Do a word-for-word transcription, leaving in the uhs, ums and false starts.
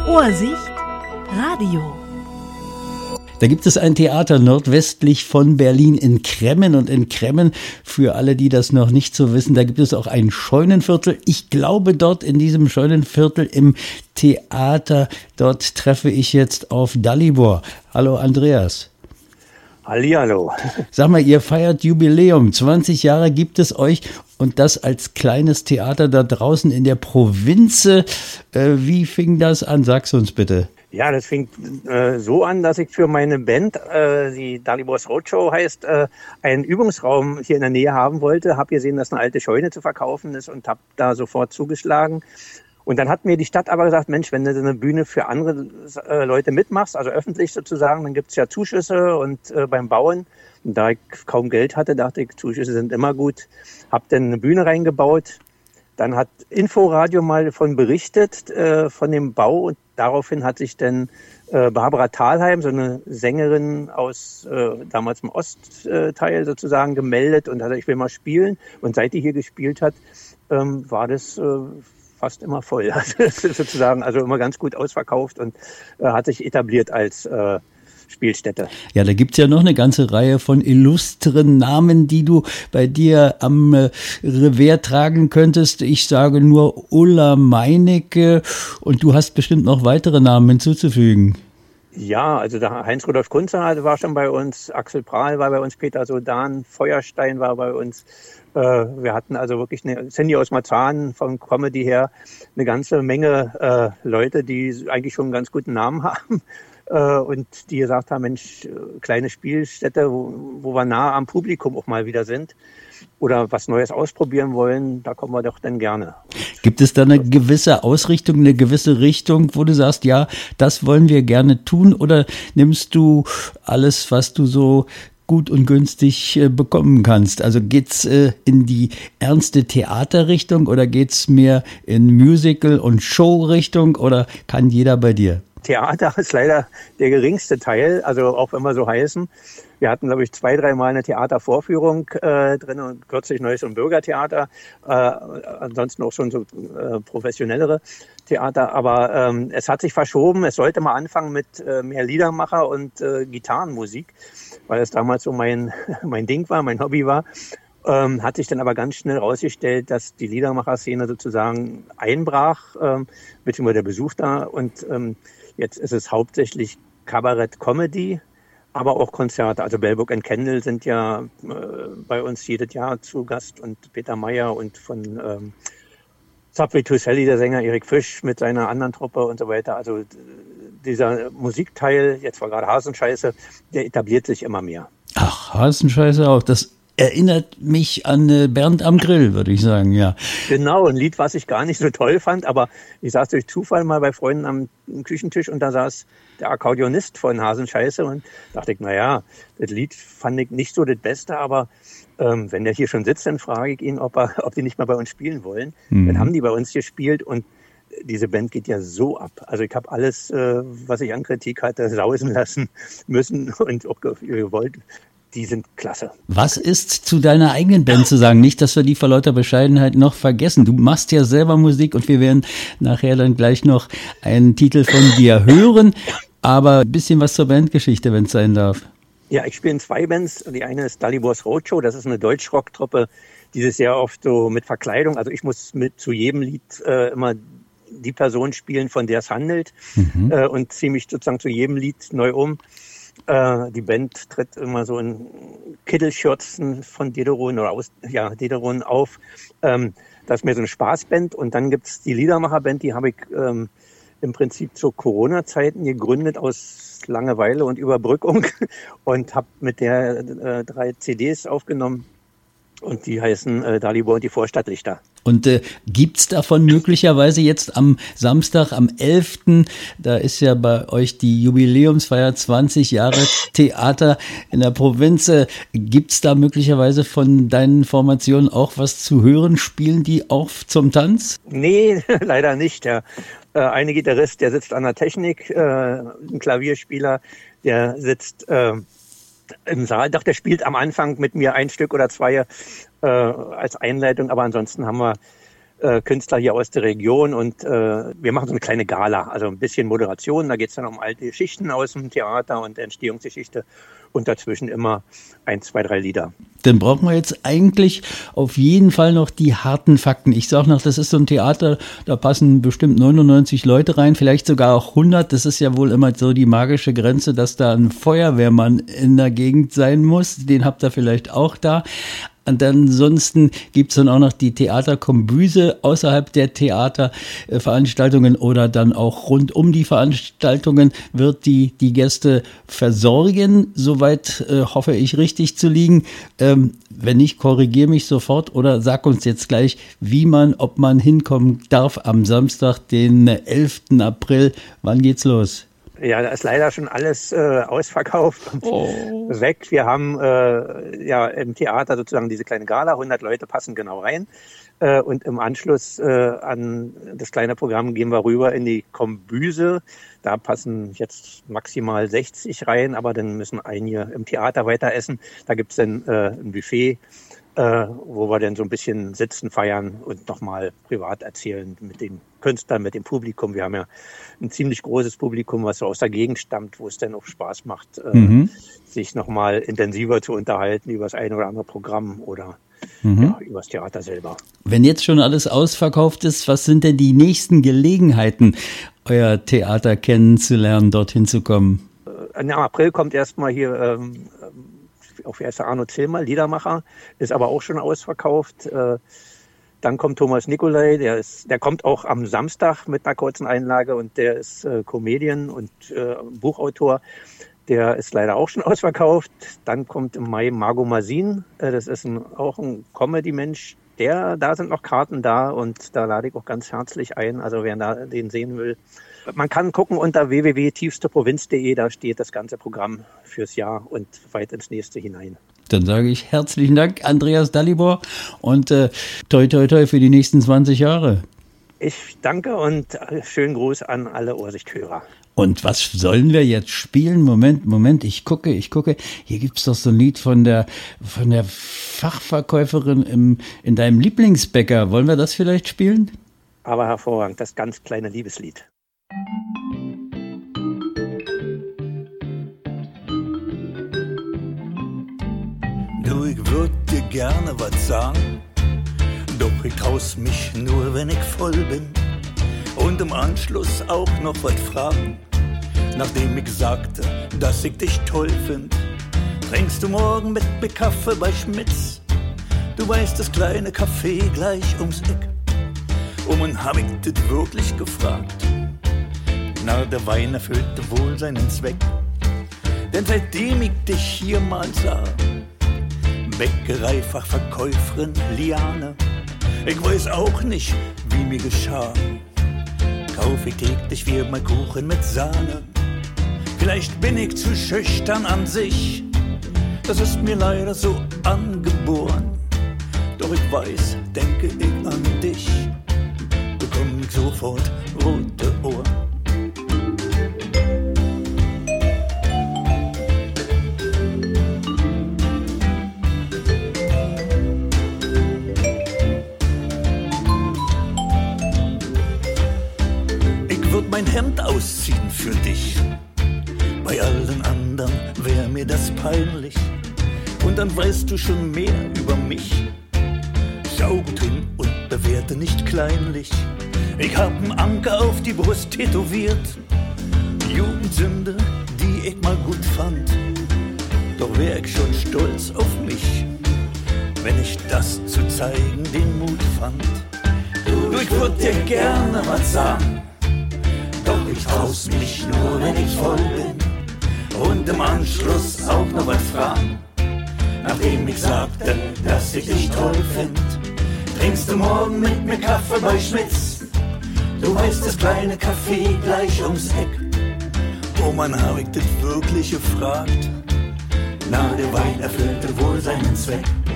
Ohrsicht Radio. Da gibt es ein Theater nordwestlich von Berlin in Cremmen. Und in Cremmen, für alle, die das noch nicht so wissen, da gibt es auch ein Scheunenviertel. Ich glaube, dort in diesem Scheunenviertel im Theater, dort treffe ich jetzt auf Dalibor. Hallo Andreas. Hallihallo. Sag mal, ihr feiert Jubiläum. zwanzig Jahre gibt es euch und das als kleines Theater da draußen in der Provinz. Äh, wie fing das an? Sag's uns bitte. Ja, das fing äh, so an, dass ich für meine Band, äh, die Dalibor's Roadshow heißt, äh, einen Übungsraum hier in der Nähe haben wollte. Hab gesehen, dass eine alte Scheune zu verkaufen ist und hab da sofort zugeschlagen. Und dann hat mir die Stadt aber gesagt, Mensch, wenn du so eine Bühne für andere äh, Leute mitmachst, also öffentlich sozusagen, dann gibt's ja Zuschüsse und äh, beim Bauen. Und da ich kaum Geld hatte, dachte ich, Zuschüsse sind immer gut. Hab dann eine Bühne reingebaut. Dann hat Inforadio mal davon berichtet, äh, von dem Bau. Und daraufhin hat sich dann äh, Barbara Thalheim, so eine Sängerin aus äh, damals im Ostteil sozusagen, gemeldet und hat gesagt, ich will mal spielen. Und seit die hier gespielt hat, ähm, war das äh, fast immer voll. Also sozusagen, also immer ganz gut ausverkauft und äh, hat sich etabliert als äh, Spielstätte. Ja, da gibt's ja noch eine ganze Reihe von illustren Namen, die du bei dir am äh, Revers tragen könntest. Ich sage nur Ulla Meinecke und du hast bestimmt noch weitere Namen hinzuzufügen. Ja, also der Heinz-Rudolf Kunze war schon bei uns, Axel Prahl war bei uns, Peter Sodan, Feuerstein war bei uns. Äh, wir hatten also wirklich eine, Cindy aus Marzahn von Comedy her, eine ganze Menge äh, Leute, die eigentlich schon einen ganz guten Namen haben. Und die gesagt haben, Mensch, kleine Spielstätte, wo, wo wir nah am Publikum auch mal wieder sind oder was Neues ausprobieren wollen, da kommen wir doch dann gerne. Gibt es da eine gewisse Ausrichtung, eine gewisse Richtung, wo du sagst, ja, das wollen wir gerne tun, oder nimmst du alles, was du so gut und günstig äh, bekommen kannst? Also geht's äh, in die ernste Theaterrichtung oder geht's mehr in Musical- und Show-Richtung oder kann jeder bei dir? Theater ist leider der geringste Teil, also auch wenn wir so heißen. Wir hatten, glaube ich, zwei, dreimal eine Theatervorführung äh, drin und kürzlich neues und Bürgertheater. Äh, ansonsten auch schon so äh, professionellere Theater. Aber ähm, es hat sich verschoben. Es sollte mal anfangen mit äh, mehr Liedermacher und äh, Gitarrenmusik, weil es damals so mein, mein Ding war, mein Hobby war. Ähm, hat sich dann aber ganz schnell herausgestellt, dass die Liedermacher-Szene sozusagen einbrach, ähm, beziehungsweise der Besuch da. Und ähm, jetzt ist es hauptsächlich Kabarett-Comedy, aber auch Konzerte. Also Bellbook and Candle sind ja äh, bei uns jedes Jahr zu Gast und Peter Mayer und von ähm, Subway to Sally, der Sänger Erik Fisch mit seiner anderen Truppe und so weiter. Also dieser Musikteil, jetzt war gerade Hasenscheiße, der etabliert sich immer mehr. Ach, Hasenscheiße auch, das erinnert mich an äh, Bernd am Grill, würde ich sagen, ja. Genau, ein Lied, was ich gar nicht so toll fand, aber ich saß durch Zufall mal bei Freunden am Küchentisch und da saß der Akkordeonist von Hasenscheiße und dachte ich, naja, das Lied fand ich nicht so das Beste, aber ähm, wenn der hier schon sitzt, dann frage ich ihn, ob, er, ob die nicht mal bei uns spielen wollen. Mhm. Dann haben die bei uns gespielt und diese Band geht ja so ab. Also ich habe alles, äh, was ich an Kritik hatte, sausen lassen müssen und auch gewollt. Die sind klasse. Was ist zu deiner eigenen Band zu sagen? Nicht, dass wir die vor lauter Bescheidenheit noch vergessen. Du machst ja selber Musik und wir werden nachher dann gleich noch einen Titel von dir hören. Aber ein bisschen was zur Bandgeschichte, wenn es sein darf. Ja, ich spiele in zwei Bands. Die eine ist Dalibor's Roadshow. Das ist eine Deutschrock-Truppe, die sehr oft so mit Verkleidung. Also ich muss mit zu jedem Lied äh, immer die Person spielen, von der es handelt. Mhm. Äh, und ziehe mich sozusagen zu jedem Lied neu um. Die Band tritt immer so in Kittelschürzen von Dederon oder aus, ja, Dederon auf. Ähm, das ist mehr so eine Spaßband. Und dann gibt's die Liedermacherband, die habe ich ähm, im Prinzip zu Corona-Zeiten gegründet aus Langeweile und Überbrückung und habe mit der äh, drei C Ds aufgenommen. Und die heißen äh, Dalibor und die Vorstadtlichter. Und äh, gibt's davon möglicherweise jetzt am Samstag, am elften Da ist ja bei euch die Jubiläumsfeier zwanzig Jahre Theater in der Provinz. Äh, gibt's da möglicherweise von deinen Formationen auch was zu hören? Spielen die auch zum Tanz? Nee, leider nicht. Der äh, eine Gitarrist, der sitzt an der Technik, äh, ein Klavierspieler, der sitzt äh, im Saal. Doch, der spielt am Anfang mit mir ein Stück oder zwei äh, als Einleitung, aber ansonsten haben wir äh, Künstler hier aus der Region und äh, wir machen so eine kleine Gala, also ein bisschen Moderation. Da geht es dann um alte Geschichten aus dem Theater und Entstehungsgeschichte und dazwischen immer ein, zwei, drei Lieder. Dann brauchen wir jetzt eigentlich auf jeden Fall noch die harten Fakten. Ich sage noch, das ist so ein Theater, da passen bestimmt neunundneunzig Leute rein, vielleicht sogar auch hundert. Das ist ja wohl immer so die magische Grenze, dass da ein Feuerwehrmann in der Gegend sein muss. Den habt ihr vielleicht auch da. Und ansonsten gibt es dann auch noch die Theaterkombüse außerhalb der Theaterveranstaltungen oder dann auch rund um die Veranstaltungen wird die die Gäste versorgen. Soweit äh, hoffe ich richtig zu liegen. Ähm, wenn nicht, korrigiere mich sofort oder sag uns jetzt gleich, wie man, ob man hinkommen darf am Samstag, den elften April. Wann geht's los? Ja, da ist leider schon alles äh, ausverkauft und oh. weg. Wir haben äh, ja im Theater sozusagen diese kleine Gala, hundert Leute passen genau rein. Äh, und im Anschluss äh, an das kleine Programm gehen wir rüber in die Kombüse. Da passen jetzt maximal sechzig rein, aber dann müssen einige im Theater weiter essen. Da gibt's dann äh, ein Buffet, äh, wo wir dann so ein bisschen sitzen, feiern und nochmal privat erzählen mit den Künstlern, mit dem Publikum. Wir haben ja ein ziemlich großes Publikum, was so aus der Gegend stammt, wo es dann auch Spaß macht, äh, mhm. sich nochmal intensiver zu unterhalten über das eine oder andere Programm oder mhm. ja, über das Theater selber. Wenn jetzt schon alles ausverkauft ist, was sind denn die nächsten Gelegenheiten, euer Theater kennenzulernen, dorthin zu kommen? Im April kommt erstmal hier ähm, auf erster Arno Zillmer, Liedermacher, ist aber auch schon ausverkauft. Äh, Dann kommt Thomas Nicolai, der ist, der kommt auch am Samstag mit einer kurzen Einlage und der ist äh, Comedian und äh, Buchautor. Der ist leider auch schon ausverkauft. Dann kommt im Mai Margot Masin, äh, das ist ein, auch ein Comedy-Mensch. Der, da sind noch Karten da und da lade ich auch ganz herzlich ein. Also wer da den sehen will, man kann gucken unter w w w punkt tiefsteprovinz punkt de, da steht das ganze Programm fürs Jahr und weit ins nächste hinein. Dann sage ich herzlichen Dank, Andreas Dalibor, und äh, toi toi toi für die nächsten zwanzig Jahre. Ich danke und schönen Gruß an alle Ohrsichthörer. Und was sollen wir jetzt spielen? Moment, Moment, ich gucke, ich gucke. Hier gibt's doch so ein Lied von der von der Fachverkäuferin im, in deinem Lieblingsbäcker. Wollen wir das vielleicht spielen? Aber hervorragend, das ganz kleine Liebeslied. Du, ich würd dir gerne was sagen, doch ich trau's mich nur, wenn ich voll bin. Und im Anschluss auch noch was fragen, nachdem ich sagte, dass ich dich toll find. Trinkst du morgen mit mir Kaffee bei Schmitz? Du weißt, das kleine Café gleich ums Eck. Und man hab ich das wirklich gefragt. Na, der Wein erfüllte wohl seinen Zweck. Denn seitdem ich dich hier mal sah, Bäckereifachverkäuferin Liane, ich weiß auch nicht, wie mir geschah. Kauf ich täglich viermal Kuchen mit Sahne. Vielleicht bin ich zu schüchtern an sich, das ist mir leider so angeboren. Doch ich weiß, denke ich an dich, bekomm ich sofort rote Ohren. Mein Hemd ausziehen für dich. Bei allen anderen wär mir das peinlich. Und dann weißt du schon mehr über mich. Schau gut hin und bewerte nicht kleinlich. Ich hab einen Anker auf die Brust tätowiert. Jugendsünde, die ich mal gut fand. Doch wär ich schon stolz auf mich, wenn ich das zu zeigen den Mut fand. Du, ich würd dir gerne was sagen, doch ich trau's mich nur, wenn ich voll bin. Und im Anschluss auch noch was fragen, nachdem ich sagte, dass ich dich toll find. Trinkst du morgen mit mir Kaffee bei Schmitz? Du weißt, das kleine Café gleich ums Eck. Oh Mann, hab ich das wirklich gefragt? Na, der Wein erfüllte wohl seinen Zweck.